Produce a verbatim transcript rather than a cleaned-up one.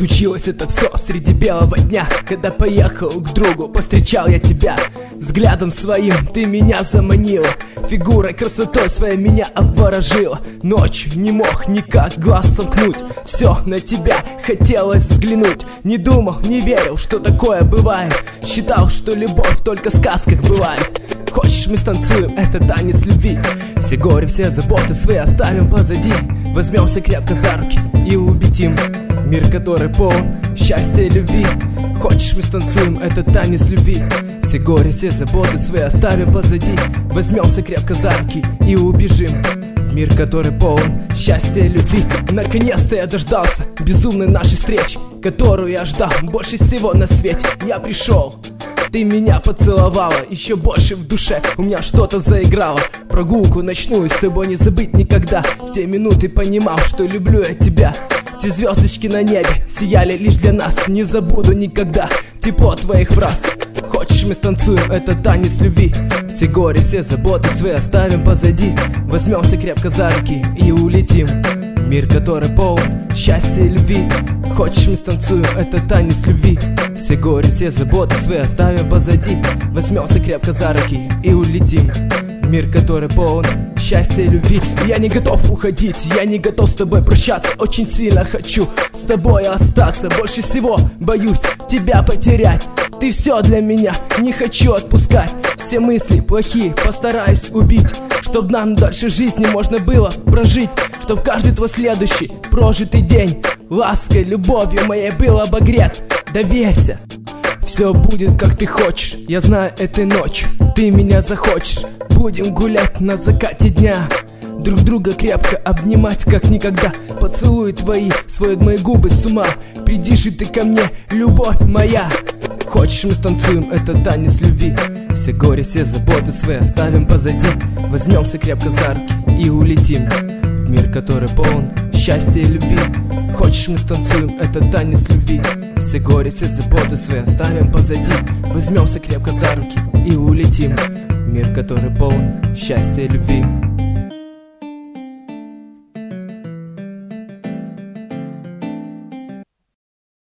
Случилось это все среди белого дня, когда поехал к другу, повстречал я тебя. Взглядом своим ты меня заманила, фигурой, красотой своей меня обворожила. Ночью не мог никак глаз сомкнуть, все на тебя хотелось взглянуть. Не думал, не верил, что такое бывает, считал, что любовь только в сказках бывает. Хочешь, мы станцуем, это танец любви. Все горе, все заботы свои оставим позади. Возьмемся крепко за руки и убедим мир, который полон счастья и любви. Хочешь, мы станцуем, это танец любви. Все горе, все заботы свои оставим позади. Возьмемся крепко за руки и убежим в мир, который полон счастья и любви. Наконец-то я дождался безумной нашей встречи, которую я ждал больше всего на свете. Я пришел, ты меня поцеловала, еще больше в душе у меня что-то заиграло. Прогулку ночную с тобой не забыть никогда. В те минуты понимал, что люблю я тебя. Те звездочки на небе сияли лишь для нас. Не забуду никогда тепло твоих фраз. Хочешь, мы станцуем, это танец любви. Все горе, все заботы свои оставим позади. Возьмемся крепко за руки и улетим в мир, который полон счастья и любви. Хочешь, мы станцуем, это танец любви. Все горе, все заботы свои оставим позади. Возьмемся крепко за руки и улетим в мир, который полон счастья и любви. Я не готов уходить, я не готов с тобой прощаться. Очень сильно хочу с тобой остаться. Больше всего боюсь тебя потерять. Ты все для меня, не хочу отпускать. Все мысли плохие постараюсь убить, чтоб нам дальше жизни можно было прожить. Чтоб каждый твой следующий прожитый день лаской, любовью моей был обогрет. Доверься, все будет как ты хочешь. Я знаю, этой ночью ты меня захочешь. Будем гулять на закате дня, друг друга крепко обнимать как никогда. Поцелуи твои сводят мои губы с ума. Приди же ты ко мне, любовь моя. Хочешь, мы станцуем, это танец любви. Все горе, все заботы свои оставим позади. Возьмемся крепко за руки и улетим в мир, который полон счастья и любви. Хочешь, мы станцуем, это танец любви. Все горе, все заботы свои оставим позади. Возьмемся крепко за руки и улетим в мир, который полон счастья и любви.